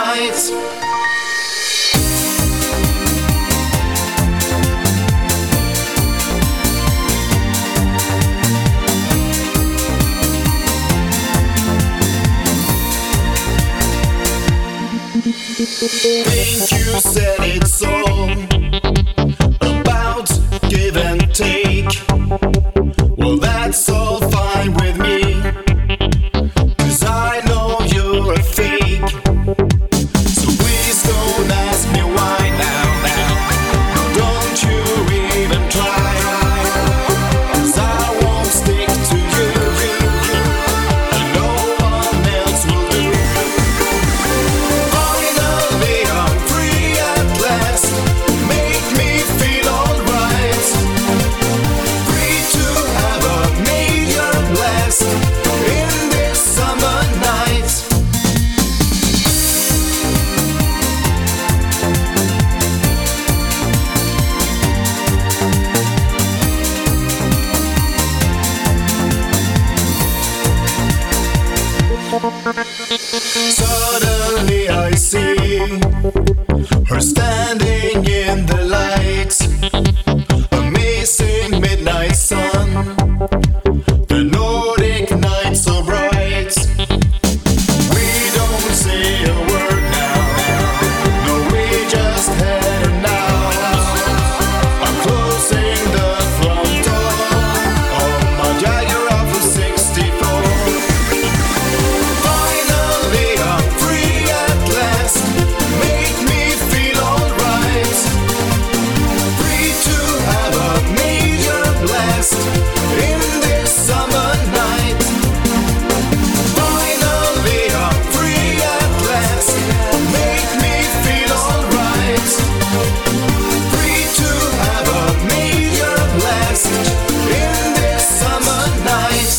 night. Think you said it's all about give and take. Well, that's all fine with me, 'cause I know you're a fake. So please don't ask me why now. No, don't you even try, 'cause I won't stick to you, and no one else will do. Finally I'm free at last, make me feel alright. Free to have a major blast in this summer night. Suddenly I see her standing in the light, amazing midnight sun, the Nordic night so bright. We don't say a word now, no, we just head now. I'm closing the front door of my Jaguar Alpha 64. Finally I'm free at last, make me feel alright. Free to have a major blast in this summer night. Finally I'm free at last, make me feel alright. Free to have a major blast in this summer night.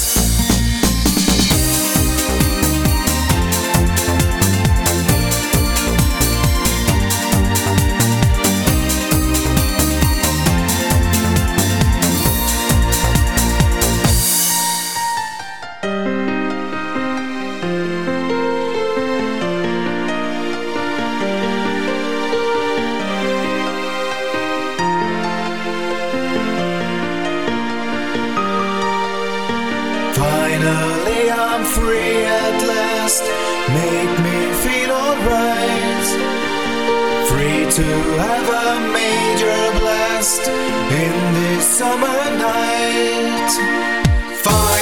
Finally I'm free at last, make me feel alright. Free to have a major blast in this summer night. Finally